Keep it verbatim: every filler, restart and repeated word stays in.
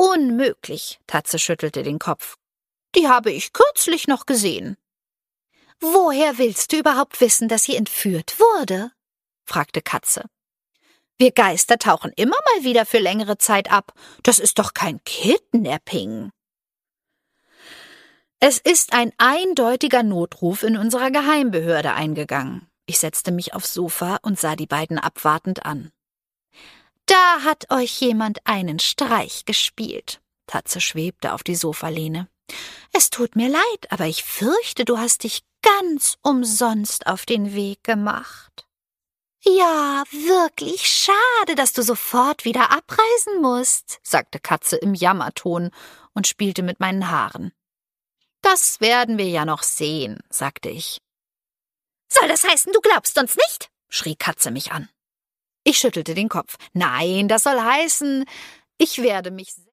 Unmöglich, Tatze schüttelte den Kopf. Die habe ich kürzlich noch gesehen. Woher willst du überhaupt wissen, dass sie entführt wurde? Fragte Katze. Wir Geister tauchen immer mal wieder für längere Zeit ab. Das ist doch kein Kidnapping. Es ist ein eindeutiger Notruf in unserer Geheimbehörde eingegangen. Ich setzte mich aufs Sofa und sah die beiden abwartend an. Da hat euch jemand einen Streich gespielt. Tatze schwebte auf die Sofalehne. Es tut mir leid, aber ich fürchte, du hast dich ganz umsonst auf den Weg gemacht. Ja, wirklich schade, dass du sofort wieder abreisen musst, sagte Katze im Jammerton und spielte mit meinen Haaren. Das werden wir ja noch sehen, sagte ich. Soll das heißen, du glaubst uns nicht? Schrie Katze mich an. Ich schüttelte den Kopf. Nein, das soll heißen, ich werde mich